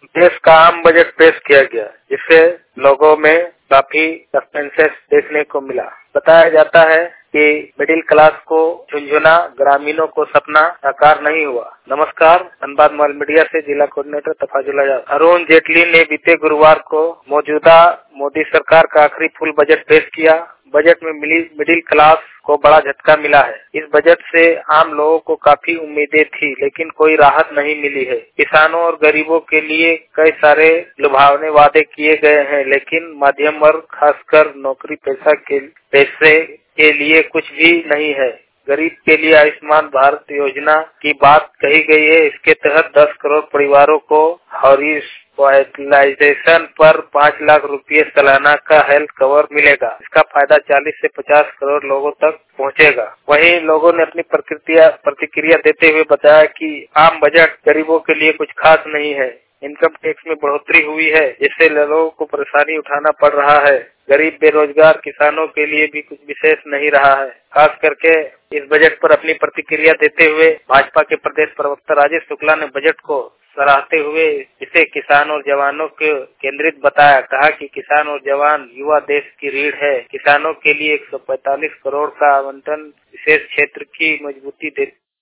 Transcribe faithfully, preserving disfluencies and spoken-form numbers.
देश का आम बजट पेश किया गया, जिससे लोगों में काफी सस्पेंसेस देखने को मिला। बताया जाता है कि मिडिल क्लास को झुंझुना, ग्रामीणों को सपना साकार नहीं हुआ। नमस्कार, धनबाद मॉल मीडिया से जिला कोऑर्डिनेटर तफाजुल आजाद। अरुण जेटली ने बीते गुरुवार को मौजूदा मोदी सरकार का आखिरी फुल बजट पेश किया। बजट में मिडिल क्लास को बड़ा झटका मिला है। इस बजट से आम लोगों को काफी उम्मीदें थी, लेकिन कोई राहत नहीं मिली है। किसानों और गरीबों के लिए कई सारे लुभावने वादे किए गए हैं, लेकिन मध्यम वर्ग, खासकर नौकरी पैसा के पैसे के लिए कुछ भी नहीं है। गरीब के लिए आयुष्मान भारत योजना की बात कही गई है। इसके तहत दस करोड़ परिवारों को हॉस्पिटलाइजेशन पर पाँच लाख रुपए सालाना का हेल्थ कवर मिलेगा। इसका फायदा चालीस से पचास करोड़ लोगों तक पहुंचेगा। वहीं लोगों ने अपनी प्रतिक्रिया प्रतिक्रिया देते हुए बताया कि आम बजट गरीबों के लिए कुछ खास नहीं है। इनकम टैक्स में बढ़ोतरी हुई है, जिससे लोगों को परेशानी उठाना पड़ रहा है। गरीब, बेरोजगार किसानों के लिए भी कुछ विशेष नहीं रहा है। खास करके इस बजट पर अपनी प्रतिक्रिया देते हुए भाजपा के प्रदेश प्रवक्ता राजेश शुक्ला ने बजट को सराहते हुए इसे किसान और जवानों के केंद्रित बताया। कहा कि किसान और जवान युवा देश की रीढ़ है। किसानों के लिए एक सौ पैंतालीस करोड़ का आवंटन विशेष क्षेत्र की मजबूती देती